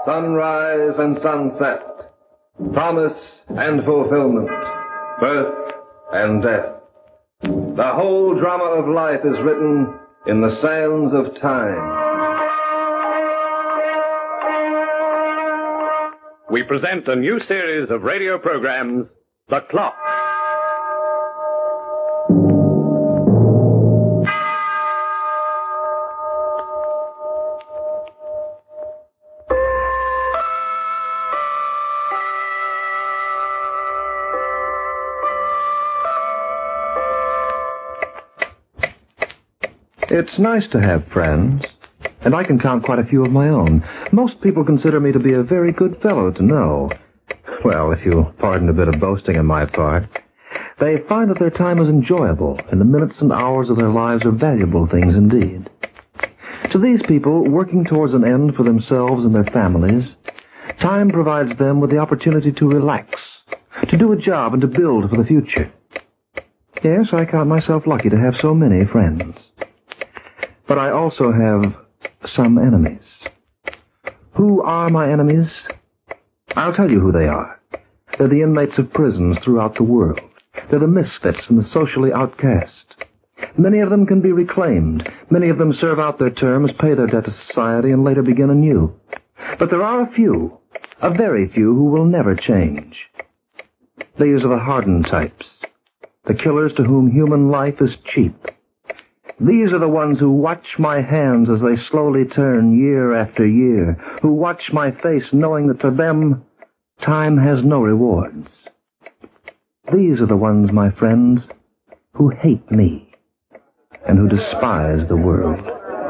sunrise and sunset, promise and fulfillment, birth and death. The whole drama of life is written in the sands of time. We present a new series of radio programs, The Clock. It's nice to have friends, and I can count quite a few of my own. Most people consider me to be a very good fellow to know. Well, if you pardon a bit of boasting on my part, they find that their time is enjoyable, and the minutes and hours of their lives are valuable things indeed. To these people, working towards an end for themselves and their families, time provides them with the opportunity to relax, to do a job and to build for the future. Yes, I count myself lucky to have so many friends. But I also have some enemies. Who are my enemies? I'll tell you who they are. They're the inmates of prisons throughout the world. They're the misfits and the socially outcast. Many of them can be reclaimed. Many of them serve out their terms, pay their debt to society, and later begin anew. But there are a very few, who will never change. These are the hardened types, the killers to whom human life is cheap. These are the ones who watch my hands as they slowly turn year after year, who watch my face knowing that for them, time has no rewards. These are the ones, my friends, who hate me and who despise the world.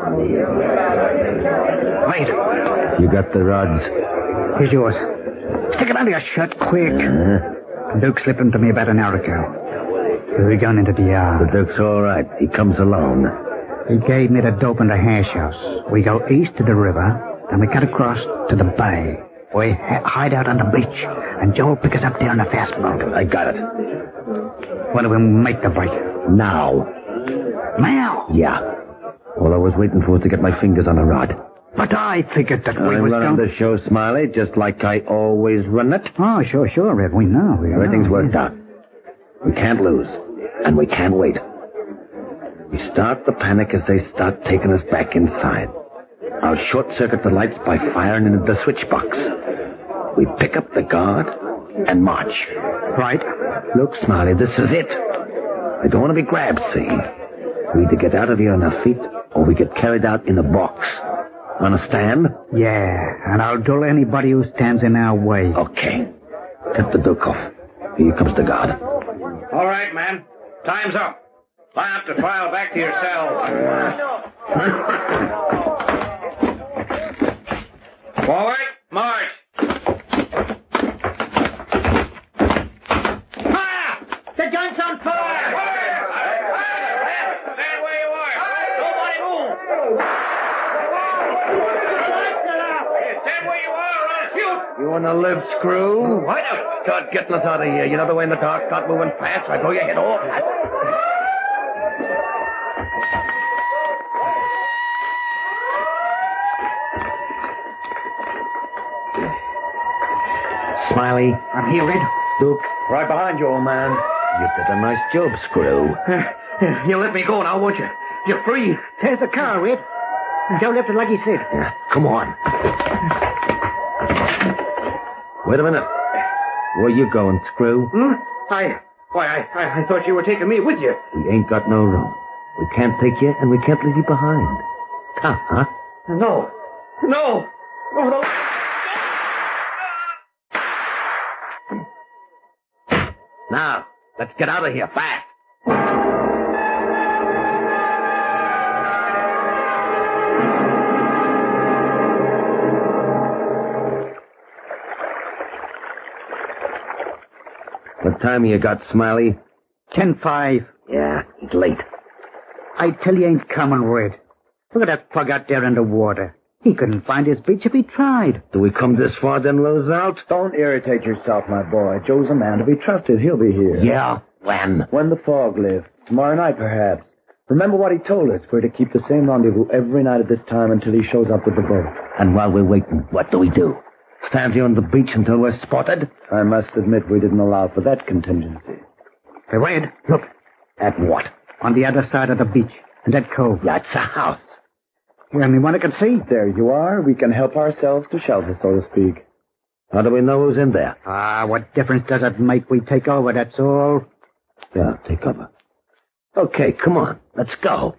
Wait. You got the rods. Here's yours. Stick it under your shirt, quick. Duke slipped them to me about an hour ago. We're going into the yard. The Duke's all right. He comes alone. He gave me the dope in the hash house. We go east to the river, and we cut across to the bay. We hide out on the beach, and Joe will pick us up there in a fast boat. I got it. When do we make the break? Now. Now? Yeah. All I was waiting for was to get my fingers on a rod. But I figured that we I'm would running the show, Smiley, just like I always run it. Oh, sure, Red. We know. Everything's worked out. We can't lose. And we can't wait. We start the panic as they start taking us back inside. I'll short-circuit the lights by firing into the switch box. We pick up the guard and march. Right. Look, Smiley, this is it. I don't want to be grabbed, see? We either get out of here on our feet, or we get carried out in a box. Understand? Yeah, and I'll dull anybody who stands in our way. Okay. Tip the Duke off. Here comes the guard. All right, man. Time's up. Line up to file back to your cells. Forward, march. Fire! The gun's on fire! Stand where you are. Nobody move. Stand where you are or I'll shoot. You want to live, Screw? Why not? Start getting us out of here. You know the way in the dark, start moving fast, I blow your head off. Smiley. I'm here, Red. Duke. Right behind you, old man. You did a nice job, Screw. You let me go now, won't you? You're free. There's the car, Red. Joe left it like he said. Yeah, come on. Wait a minute. Where you going, Screw? I thought you were taking me with you. We ain't got no room. We can't take you, and we can't leave you behind. Huh? No. Now, let's get out of here fast. What time you got, Smiley? 10-5. Yeah, it's late. I tell you, ain't coming, Red. Look at that plug out there in the water. He couldn't find his beach if he tried. Do we come this far, then lose out? Don't irritate yourself, my boy. Joe's a man to be trusted. He'll be here. Yeah, when? When the fog lifts. Tomorrow night, perhaps. Remember what he told us. We're to keep the same rendezvous every night at this time until he shows up with the boat. And while we're waiting, what do we do? Stand here on the beach until we're spotted? I must admit we didn't allow for that contingency. Hey, Red, look. At what? On the other side of the beach. In that cove. That's a house. You anyone I can see? There you are. We can help ourselves to shelter, so to speak. How do we know who's in there? What difference does it make? We take over, that's all. Yeah, take cover. Okay, come on. Let's go.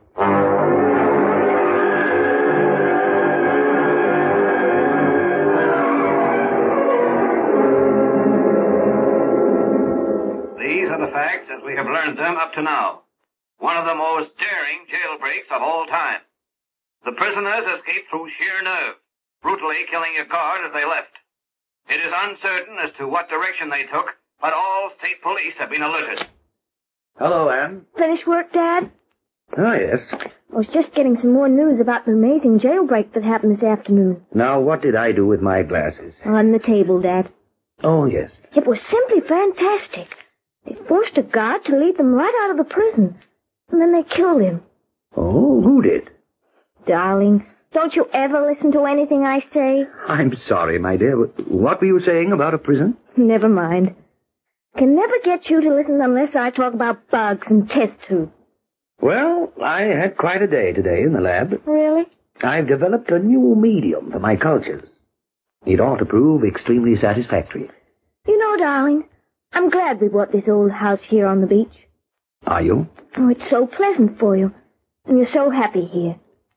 These are the facts as we have learned them up to now. One of the most daring jailbreaks of all time. The prisoners escaped through sheer nerve, brutally killing a guard as they left. It is uncertain as to what direction they took, but all state police have been alerted. Hello, Anne. Finished work, Dad? Oh, yes. I was just getting some more news about the amazing jailbreak that happened this afternoon. Now, what did I do with my glasses? On the table, Dad. Oh, yes. It was simply fantastic. They forced a guard to lead them right out of the prison, and then they killed him. Oh, who did? Darling, don't you ever listen to anything I say? I'm sorry, my dear. What were you saying about a prison? Never mind. Can never get you to listen unless I talk about bugs and test tubes. Well, I had quite a day today in the lab. Really? I've developed a new medium for my cultures. It ought to prove extremely satisfactory. You know, darling, I'm glad we bought this old house here on the beach. Are you? Oh, it's so pleasant for you, and you're so happy here.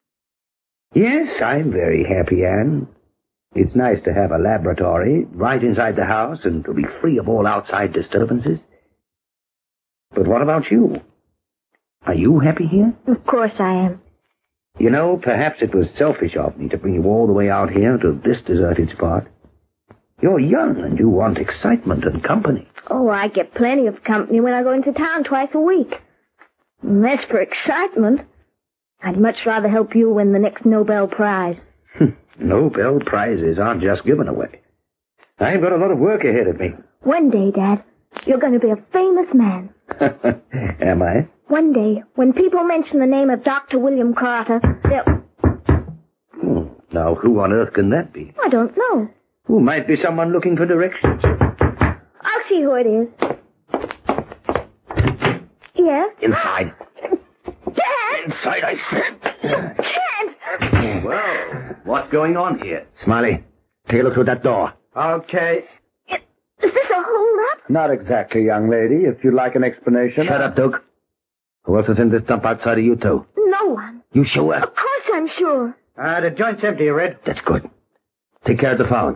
Yes, I'm very happy, Anne. It's nice to have a laboratory right inside the house and to be free of all outside disturbances. But what about you? Are you happy here? Of course I am. You know, perhaps it was selfish of me to bring you all the way out here to this deserted spot. You're young and you want excitement and company. Oh, I get plenty of company when I go into town twice a week. And as for excitement, I'd much rather help you win the next Nobel Prize. Nobel Prizes aren't just given away. I've got a lot of work ahead of me. One day, Dad, you're going to be a famous man. Am I? One day, when people mention the name of Dr. William Carter, they'll... Now, who on earth can that be? I don't know. Who might be someone looking for directions? I'll see who it is. Yes? Inside. Dad! Inside, I said. Dad! Well, what's going on here? Smiley, take a look through that door. Okay. Is this a hold-up? Not exactly, young lady. If you'd like an explanation... Shut up, Duke. Who else is in this dump outside of you two? No one. You sure? Of course I'm sure. The joint's empty, Red. That's good. Take care of the phone.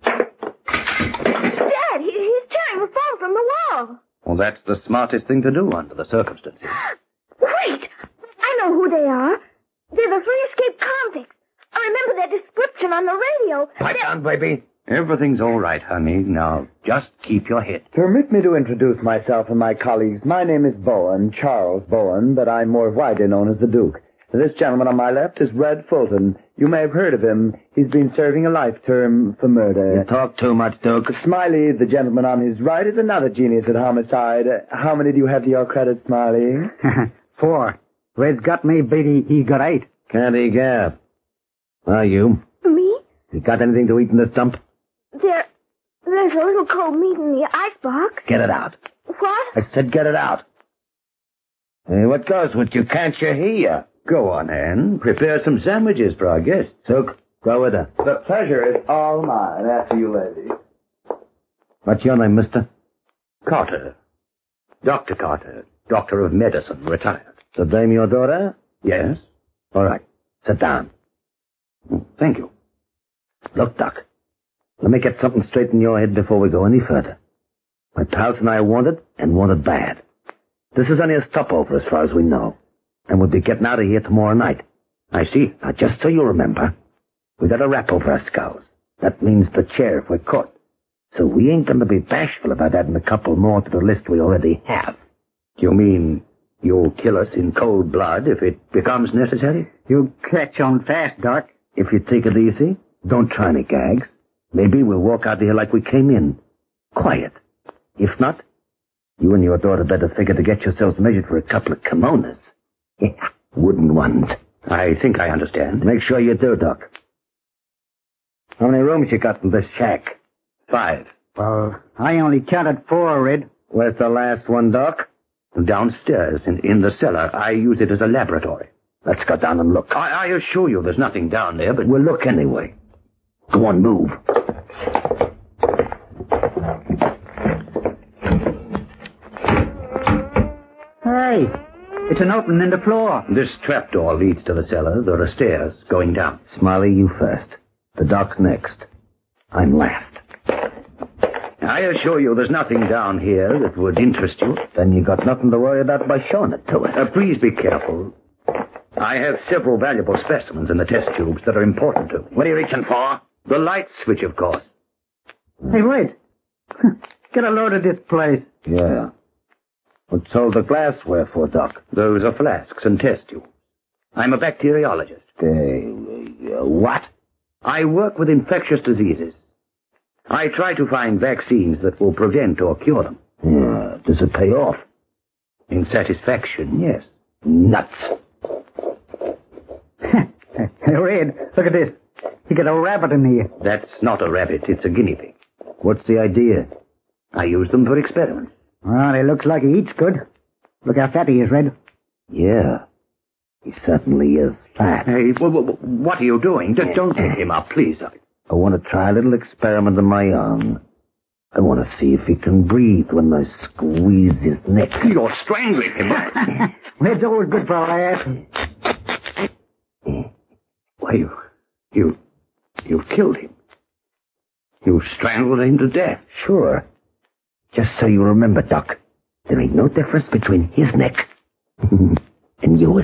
Dad, he's tearing the phone from the wall. Well, that's the smartest thing to do under the circumstances. Wait! I know who they are. They're the 3 escaped convicts. I remember their description on the radio. Pipe down, baby. Everything's all right, honey. Now, just keep your head. Permit me to introduce myself and my colleagues. My name is Bowen, Charles Bowen, but I'm more widely known as the Duke. This gentleman on my left is Red Fulton. You may have heard of him. He's been serving a life term for murder. You talk too much, Duke. Smiley, the gentleman on his right, is another genius at homicide. How many do you have to your credit, Smiley? 4. Red's got me, Beatty. He got 8. Candy Gap. Are you? Me? You got anything to eat in this dump? There's a little cold meat in the icebox. Get it out. What? I said get it out. Hey, what goes with you? Can't you hear? Go on, Anne. Prepare some sandwiches for our guests. Soak, go with her. The pleasure is all mine, after you, lady. What's your name, mister? Carter. Dr. Carter. Doctor of Medicine, retired. The dame your daughter? Yes. All right. Sit down. Thank you. Look, Doc. Let me get something straight in your head before we go any further. My pals and I want it, and want it bad. This is only a stopover as far as we know. And we'll be getting out of here tomorrow night. I see. Now, just so you remember, we got a rap over our skulls. That means the chair if we're caught. So we ain't going to be bashful about adding a couple more to the list we already have. You mean you'll kill us in cold blood if it becomes necessary? You catch on fast, Doc. If you take it easy, don't try any gags. Maybe we'll walk out of here like we came in. Quiet. If not, you and your daughter better figure to get yourselves measured for a couple of kimonos. Yeah, wooden ones. I think I understand. Make sure you do, Doc. How many rooms you got in this shack? 5. Well, I only counted 4, Red. Where's the last one, Doc? Downstairs, in the cellar. I use it as a laboratory. Let's go down and look. I assure you there's nothing down there, but we'll look anyway. Go on, move. Hey, it's an opening in the floor. This trapdoor leads to the cellar. There are stairs going down. Smiley, you first. The Doc next. I'm last. I assure you there's nothing down here that would interest you. Then you got nothing to worry about by showing it to us. Please be careful. I have several valuable specimens in the test tubes that are important to. What are you reaching for? The light switch, of course. Hey, Red. Get a load of this place. Yeah. What's all the glassware for, Doc? Those are flasks and test tubes. I'm a bacteriologist. What? I work with infectious diseases. I try to find vaccines that will prevent or cure them. Yeah. Does it pay off? In satisfaction, yes. Nuts. Hey, Red, look at this. You got a rabbit in here. That's not a rabbit, it's a guinea pig. What's the idea? I use them for experiments. Well, it looks like he eats good. Look how fat he is, Red. Yeah, he certainly is fat. Hey, what are you doing? Don't pick him up, please. I want to try a little experiment of my own. I want to see if he can breathe when I squeeze his neck. You're strangling him. Red's always good for a laugh. Why, you've killed him. You've strangled him to death. Sure. Just so you remember, Doc, there ain't no difference between his neck and yours.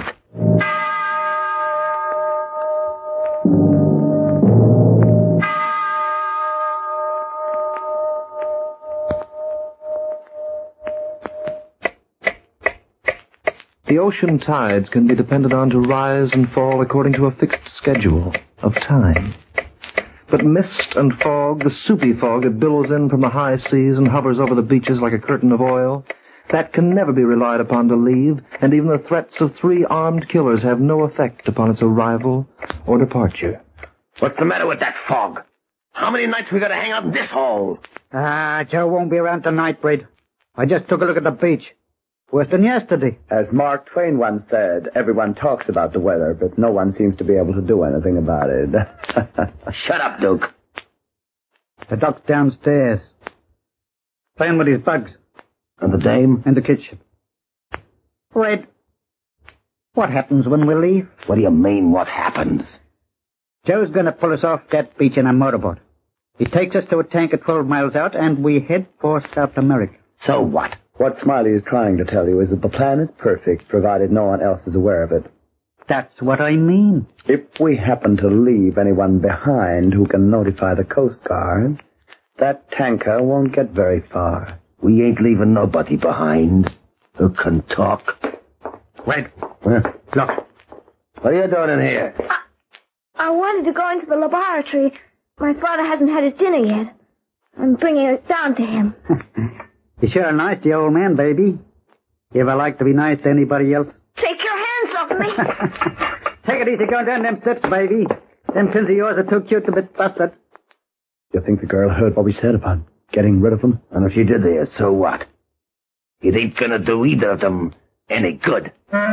The ocean tides can be depended on to rise and fall according to a fixed schedule of time. But mist and fog, the soupy fog that billows in from the high seas and hovers over the beaches like a curtain of oil, that can never be relied upon to leave, and even the threats of 3 armed killers have no effect upon its arrival or departure. What's the matter with that fog? How many nights we got to hang out in this hole? Joe won't be around tonight, Red. I just took a look at the beach. Worse than yesterday. As Mark Twain once said, everyone talks about the weather, but no one seems to be able to do anything about it. Shut up, Duke. The Doc's downstairs, playing with his bugs. And the dame? In the kitchen. Red, what happens when we leave? What do you mean, what happens? Joe's going to pull us off that beach in a motorboat. He takes us to a tanker 12 miles out, and we head for South America. So what? What Smiley is trying to tell you is that the plan is perfect, provided no one else is aware of it. That's what I mean. If we happen to leave anyone behind who can notify the Coast Guard, that tanker won't get very far. We ain't leaving nobody behind who can talk. Red, Look. What are you doing in here? I wanted to go into the laboratory. My father hasn't had his dinner yet. I'm bringing it down to him. You're sure nice to the old man, baby. You ever like to be nice to anybody else? Take your hands off me. Take it easy going down them steps, baby. Them pins of yours are too cute to be busted. You think the girl heard what we said about getting rid of them? And if she did there, so what? It ain't gonna do either of them any good.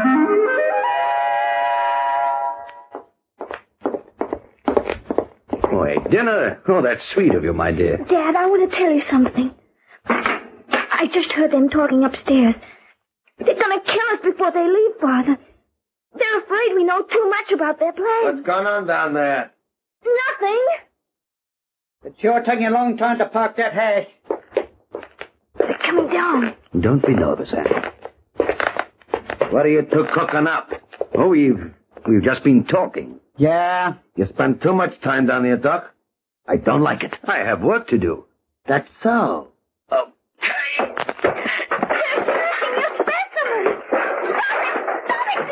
Boy, dinner? Oh, that's sweet of you, my dear. Dad, I want to tell you something. I just heard them talking upstairs. They're going to kill us before they leave, Father. They're afraid we know too much about their plans. What's going on down there? Nothing. It's sure taking a long time to park that hash. They're coming down. Don't be nervous, Annie. What are you two cooking up? Oh, we've just been talking. Yeah. You spend too much time down here, Doc. I don't like it. I have work to do. That's so. Okay. They're searching your specimens. Stop it,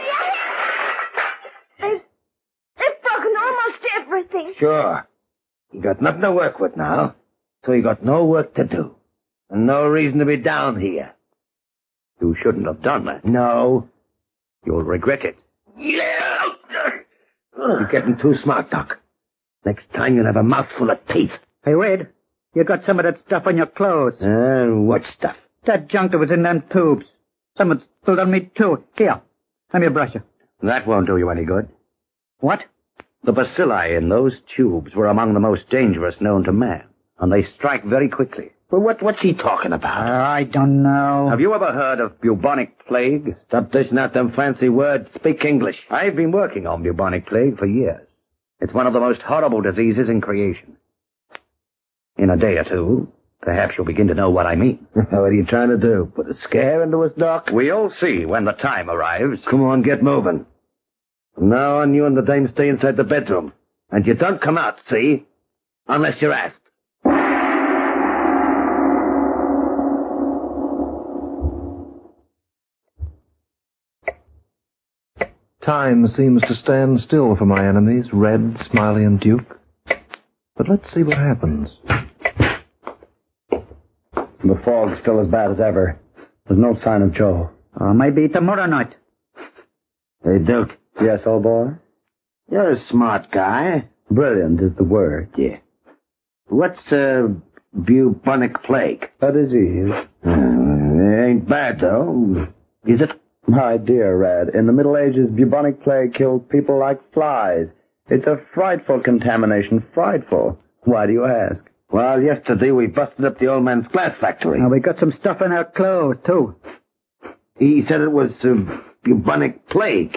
dear. They've broken almost everything. Sure. You got nothing to work with now, so you got no work to do. And no reason to be down here. You shouldn't have done that. No. You'll regret it. Yeah. You're getting too smart, Doc. Next time you'll have a mouthful of teeth. Hey, Red, you got some of that stuff on your clothes. What stuff? That junk that was in them tubes. Someone spilled on me, too. Here, let me brush you. That won't do you any good. What? The bacilli in those tubes were among the most dangerous known to man, and they strike very quickly. Well, what's he talking about? I don't know. Have you ever heard of bubonic plague? Stop dishing out them fancy words. Speak English. I've been working on bubonic plague for years. It's one of the most horrible diseases in creation. In a day or two, perhaps you'll begin to know what I mean. What are you trying to do? Put a scare into us, Doc? We'll see when the time arrives. Come on, get moving. From now on, you and the dame stay inside the bedroom. And you don't come out, see? Unless you're asked. Time seems to stand still for my enemies, Red, Smiley, and Duke. But let's see what happens. The fog's still as bad as ever. There's no sign of Joe. Maybe tomorrow night. Hey, Duke. Yes, old boy? You're a smart guy. Brilliant is the word. Yeah. What's, bubonic plague? A disease. It ain't bad, though. Is it? My dear Red, in the Middle Ages, bubonic plague killed people like flies. It's a frightful contamination, frightful. Why do you ask? Well, yesterday we busted up the old man's glass factory. Now, we got some stuff in our clothes, too. He said it was bubonic plague.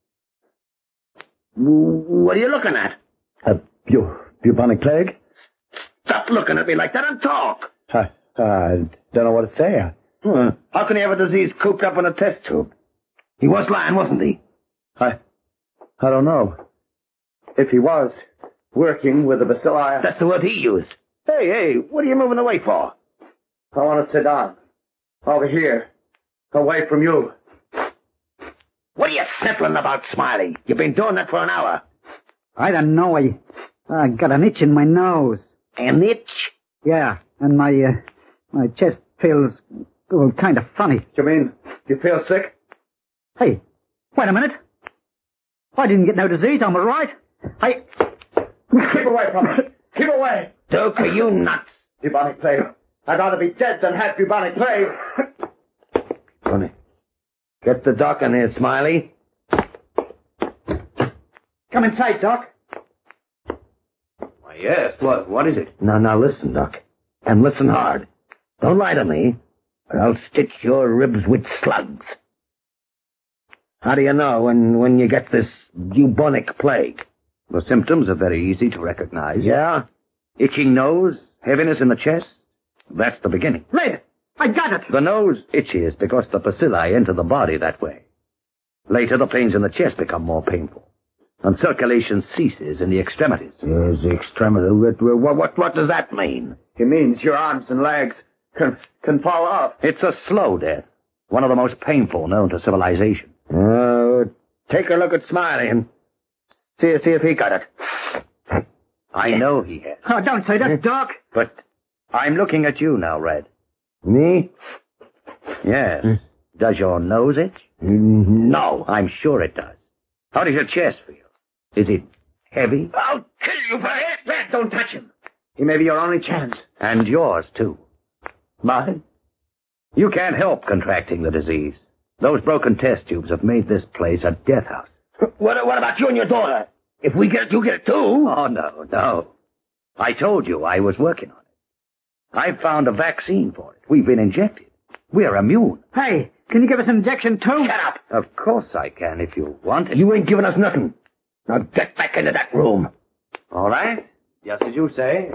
What are you looking at? Bubonic plague? Stop looking at me like that and talk. I don't know what to say. How can he have a disease cooped up in a test tube? He was lying, wasn't he? I don't know. If he was working with the bacilli... That's the word he used. Hey, what are you moving away for? I want to sit down. Over here. Away from you. What are you simpling about, Smiley? You've been doing that for an hour. I don't know. I got an itch in my nose. An itch? Yeah, and my chest feels kind of funny. You mean you feel sick? Hey, wait a minute. I didn't get no disease, am I right? Keep away from it. Keep away. Duke, are you nuts? Bubonic plague. I'd rather be dead than have bubonic plague. Tony, get the doc in here, Smiley. Come inside, Doc. Why, yes. What is it? Now listen, Doc. And listen hard. Don't lie to me, or I'll stitch your ribs with slugs. How do you know when you get this bubonic plague? The symptoms are very easy to recognize. Yeah? Itching nose, heaviness in the chest. That's the beginning. Red, I got it. The nose itches because the bacilli enter the body that way. Later, the pains in the chest become more painful, and circulation ceases in the extremities. Yes, the extremity. What does that mean? It means your arms and legs can fall off. It's a slow death, one of the most painful known to civilization. Take a look at Smiley and see if he got it. I know he has. Oh, don't say that, Doc. But I'm looking at you now, Red. Me? Yes. Does your nose itch? No. I'm sure it does. How does your chest feel? Is it heavy? I'll kill you for it. Red, don't touch him. He may be your only chance. And yours, too. Mine? You can't help contracting the disease. Those broken test tubes have made this place a death house. What about you and your daughter? If we get it, you get it too. Oh, no. I told you I was working on it. I've found a vaccine for it. We've been injected. We're immune. Hey, can you give us an injection too? Shut up. Of course I can if you want. You ain't giving us nothing. Now get back into that room. All right? Just as you say.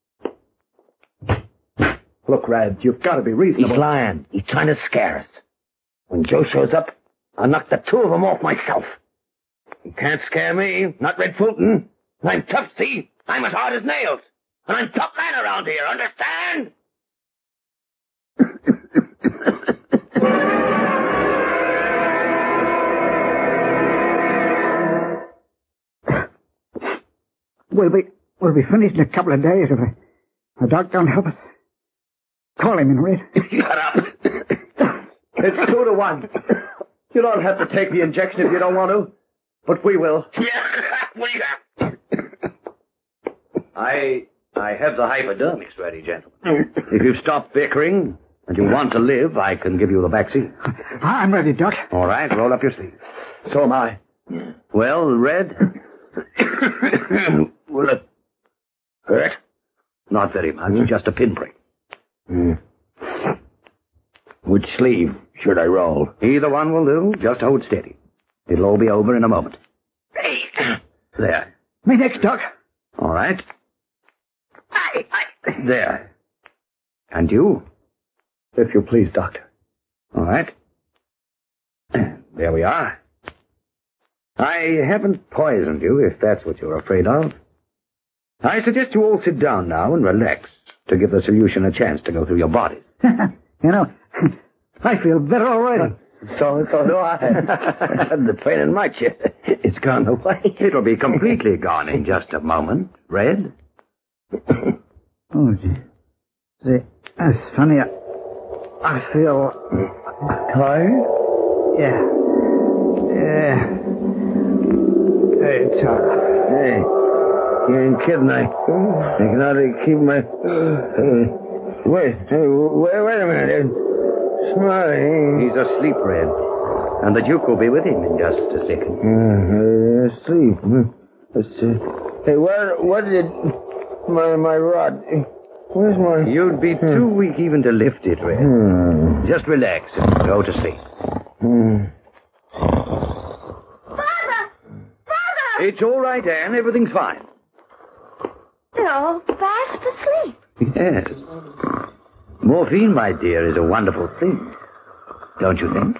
Look, Red, you've got to be reasonable. He's lying. He's trying to scare us. When Joe shows up, I'll knock the two of them off myself. He can't scare me, not Red Fulton. I'm tough, see? I'm as hard as nails. And I'm top man around here, understand? We'll be finished in a couple of days if the doc don't help us. Call him in, Red. Shut up. It's 2-1. You don't have to take the injection if you don't want to, but we will. Yeah, we have. I have the hypodermics ready, gentlemen. If you stop bickering and you want to live, I can give you the vaccine. I'm ready, Doc. All right, roll up your sleeve. So am I. Well, Red? Will it hurt? Not very much, just a pinprick. Which sleeve should I roll? Either one will do. Just hold steady. It'll all be over in a moment. There. Me next, Doc. All right. There. And you? If you please, Doctor. All right. There we are. I haven't poisoned you, if that's what you're afraid of. I suggest you all sit down now and relax to give the solution a chance to go through your bodies. You know, I feel better already. So do I. The pain in my chest, it's gone away. It'll be completely gone in just a moment. Red? Oh, gee. See, that's funny. I feel... Tired? Yeah. Hey, Charles. Hey, you ain't kidding. I can hardly keep my... Wait a minute. Smiley. He's asleep, Red. And the Duke will be with him in just a second. Asleep. Hey, what did my rod... Where's my... You'd be too weak even to lift it, Red. Just relax and go to sleep. Father! It's all right, Anne. Everything's fine. They're all fast asleep. Yes. Morphine, my dear, is a wonderful thing. Don't you think?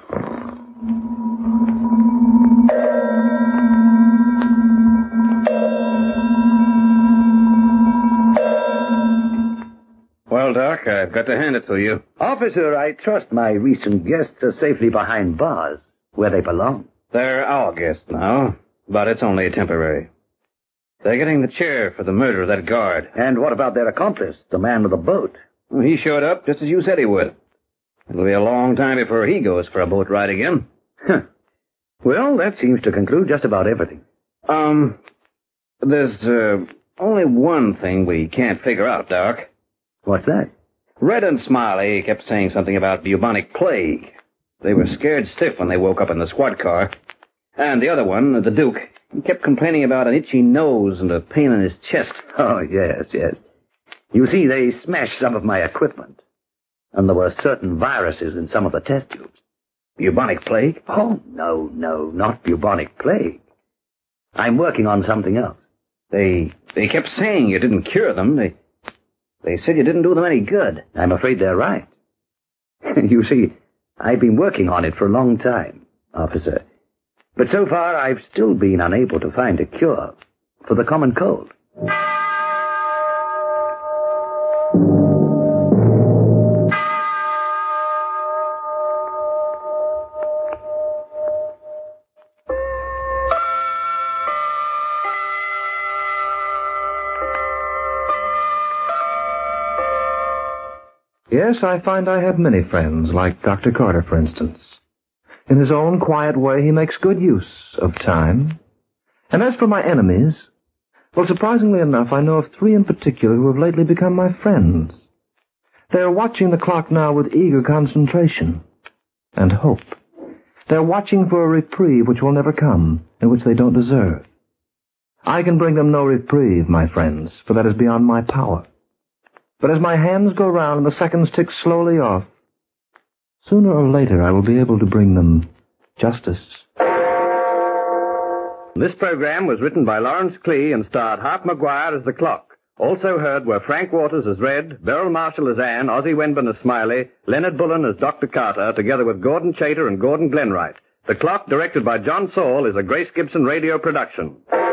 Well, Doc, I've got to hand it to you. Officer, I trust my recent guests are safely behind bars, where they belong. They're our guests now, but it's only temporary. They're getting the chair for the murder of that guard. And what about their accomplice, the man with the boat? Well, he showed up just as you said he would. It'll be a long time before he goes for a boat ride again. Well, that seems to conclude just about everything. There's only one thing we can't figure out, Doc. What's that? Red and Smiley kept saying something about bubonic plague. They were scared stiff when they woke up in the squad car. And the other one, the Duke, he kept complaining about an itchy nose and a pain in his chest. Oh, yes. You see, they smashed some of my equipment. And there were certain viruses in some of the test tubes. Bubonic plague? Oh, no, not bubonic plague. I'm working on something else. They kept saying you didn't cure them. They said you didn't do them any good. I'm afraid they're right. You see, I've been working on it for a long time, officer. But so far, I've still been unable to find a cure for the common cold. Yes, I find I have many friends, like Dr. Carter, for instance. In his own quiet way, he makes good use of time. And as for my enemies, well, surprisingly enough, I know of 3 in particular who have lately become my friends. They are watching the clock now with eager concentration and hope. They're watching for a reprieve which will never come, and which they don't deserve. I can bring them no reprieve, my friends, for that is beyond my power. But as my hands go round and the seconds tick slowly off, sooner or later I will be able to bring them justice. This program was written by Lawrence Klee and starred Hart McGuire as the Clock. Also heard were Frank Waters as Red, Beryl Marshall as Anne, Ozzie Wenburn as Smiley, Leonard Bullen as Dr. Carter, together with Gordon Chater and Gordon Glenwright. The Clock, directed by John Saul, is a Grace Gibson radio production.